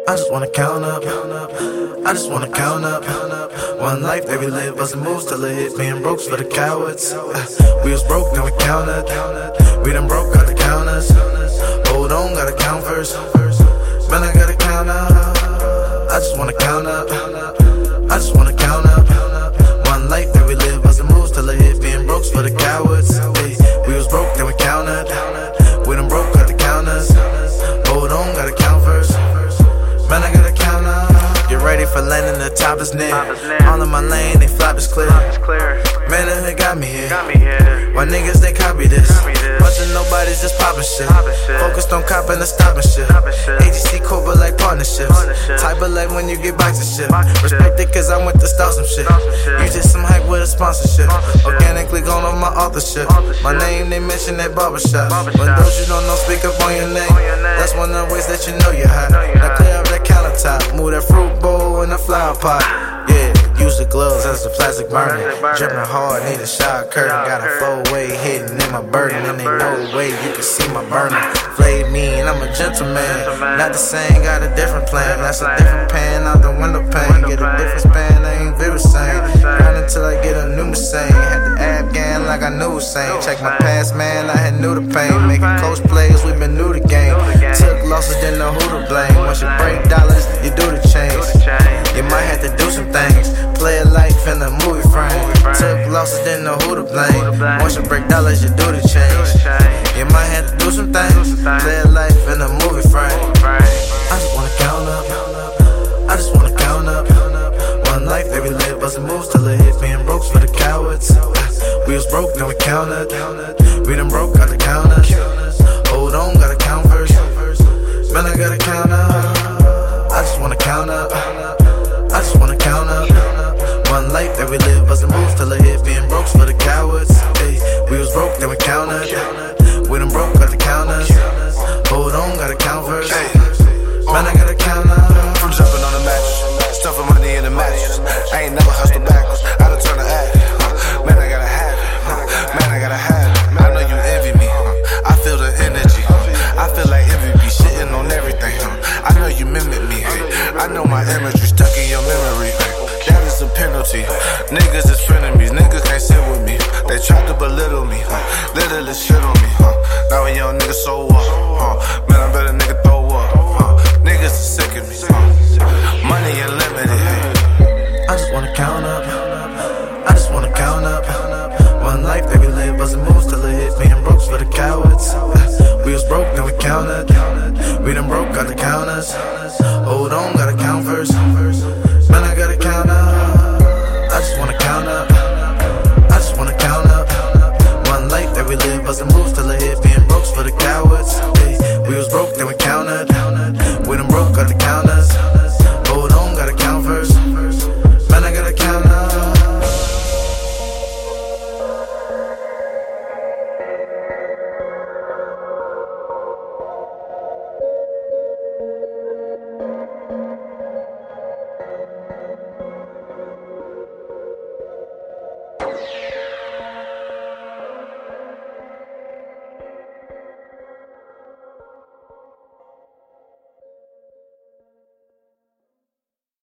I just wanna count up. I just wanna count up. One life that we live, bustin' moves till it hit. Being broke's for the cowards. We was broke, then we counted. We done broke, got the counters. Hold on, gotta count first. Man, I gotta count up. I just wanna count up. I just wanna count up. One life that we live, bustin' moves till it hit. Being broke's for the cowards. We was broke, then we counted. We done broke, got the counters. Hold on, gotta count first. Man, I gotta count up. Get ready for landing, the top is near. All in my lane, they flop is clear. Man, the hood got me here. Why niggas, they copy this? Bunch of nobodies just poppin' shit. Focused on copping and stopping shit. AGC Cobra like partnerships. Type of like when you get boxing shit. Respect it cause I went to start some shit. You just some hype with a sponsorship. Organically gone on my authorship. My name, they mention that barbershop. When those you don't know speak up on your name, that's one of the ways that you know you're hot. Now clear up that countertop. Move that fruit bowl in the flower pot. Yeah, use the gloves as the plastic burning. Dripping hard, need a shower curtain. Got a 4-way hitting in my burden. And ain't no way you can see my burning. Flayed me and I'm a gentleman. Not the same, got a different plan. That's a different pan out the window pane. Get a different span, I ain't very same. Grind until I get a new Mercedes. Had the Afghan like I knew Hussein. Check my past, man, I had knew the pain. Making coach plays, we been new the game. Took losses, didn't know who to blame. Once you break dollars, you do the change. You might have to do some things. Play a life in a movie frame. Took losses, didn't know who to blame. Once you break dollars, you do the change. You might have to do some things. Play a life in a movie frame. I just wanna count up. I just wanna count up. One life that we live, bustin' moves till it hit. Being broke's for the cowards. We was broke, then we counted. We done broke, got the counters. Hold on, gotta count first. Man, I gotta count up. I just wanna count up. I just wanna count up. One life that we live, bustin' moves till it hit. Being broke's for the cowards. We was broke, then we counted. We done broke, got the counters. Hold on, gotta count first. Man, I gotta count up. From jumping on the mattress, stuffing money in the mattress. I ain't never hustled backwards. I done turn the act. Man, I gotta have it. Man, I gotta have it. I know you envy me. I feel the energy. I feel like MVP, shitting on everything. I know you mimic me. I know my imagery stuck in your memory. That is a penalty. Niggas is frenemies. Niggas can't sit with me. They tried to belittle me. Literally shit on me. Now a young nigga so what? Man, I bet a nigga throw up. Niggas are sick of me. Money unlimited. I just wanna count up. I just wanna count up. One life that we live, bustin' moves till it hit. Being broke's for the cowards. We was broke, then we counted. We done broke, got the counters. Hold on, gotta count first. Man, I gotta count up. I just wanna count up. I just wanna count up. One life that we live, bustin' moves till it hit. Being